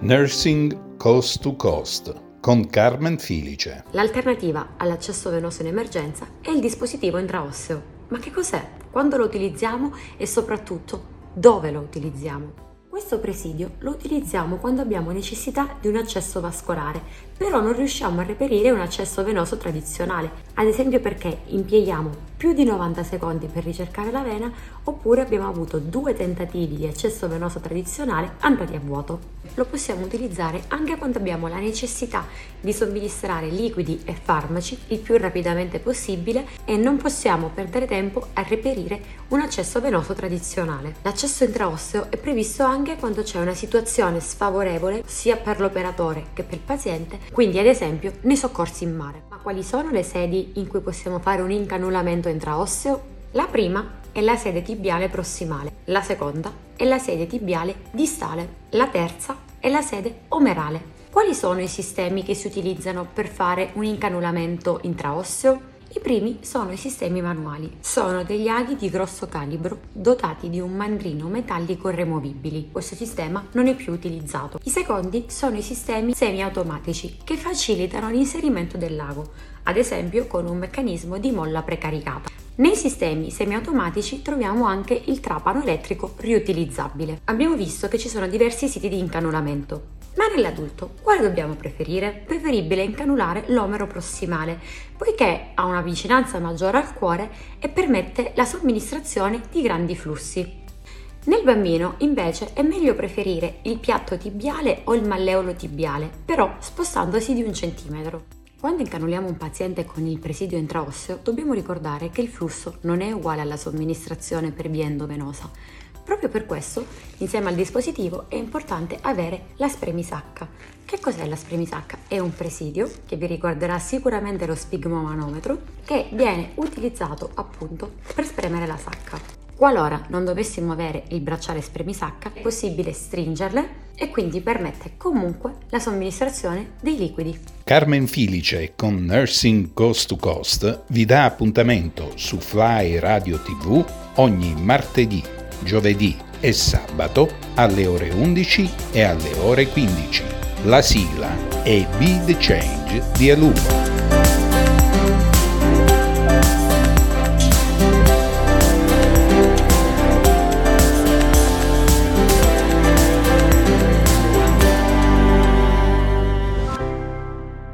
Nursing Coast to Coast con Carmen Filice. L'alternativa all'accesso venoso in emergenza è il dispositivo intraosseo. Ma che cos'è? Quando lo utilizziamo e soprattutto dove lo utilizziamo? Questo presidio lo utilizziamo quando abbiamo necessità di un accesso vascolare, però non riusciamo a reperire un accesso venoso tradizionale, ad esempio perché impieghiamo più di 90 secondi per ricercare la vena oppure abbiamo avuto 2 tentativi di accesso venoso tradizionale andati a vuoto. Lo possiamo utilizzare anche quando abbiamo la necessità di somministrare liquidi e farmaci il più rapidamente possibile e non possiamo perdere tempo a reperire un accesso venoso tradizionale. L'accesso intraosseo è previsto anche quando c'è una situazione sfavorevole sia per l'operatore che per il paziente, quindi ad esempio nei soccorsi in mare. Ma quali sono le sedi in cui possiamo fare un incanulamento intraosseo? La prima è la sede tibiale prossimale, la seconda è la sede tibiale distale, la terza è la sede omerale. Quali sono i sistemi che si utilizzano per fare un incanulamento intraosseo? I primi sono i sistemi manuali. Sono degli aghi di grosso calibro dotati di un mandrino metallico removibili. Questo sistema non è più utilizzato. I secondi sono i sistemi semiautomatici che facilitano l'inserimento dell'ago, ad esempio con un meccanismo di molla precaricata. Nei sistemi semiautomatici troviamo anche il trapano elettrico riutilizzabile. Abbiamo visto che ci sono diversi siti di incanulamento. Ma nell'adulto, quale dobbiamo preferire? Preferibile incanulare l'omero prossimale, poiché ha una vicinanza maggiore al cuore e permette la somministrazione di grandi flussi. Nel bambino, invece, è meglio preferire il piatto tibiale o il malleolo tibiale, però spostandosi di 1 centimetro. Quando incanuliamo un paziente con il presidio intraosseo, dobbiamo ricordare che il flusso non è uguale alla somministrazione per via endovenosa. Proprio per questo, insieme al dispositivo, è importante avere la spremisacca. Che cos'è la spremisacca? È un presidio, che vi ricorderà sicuramente lo sfigmomanometro, che viene utilizzato appunto per spremere la sacca. Qualora non dovessimo avere il bracciale spremisacca, è possibile stringerle e quindi permette comunque la somministrazione dei liquidi. Carmen Filice con Nursing Coast to Coast vi dà appuntamento su Fly Radio TV ogni martedì, giovedì e sabato alle ore 11 e alle ore 15. La sigla è Be the Change di Alumo.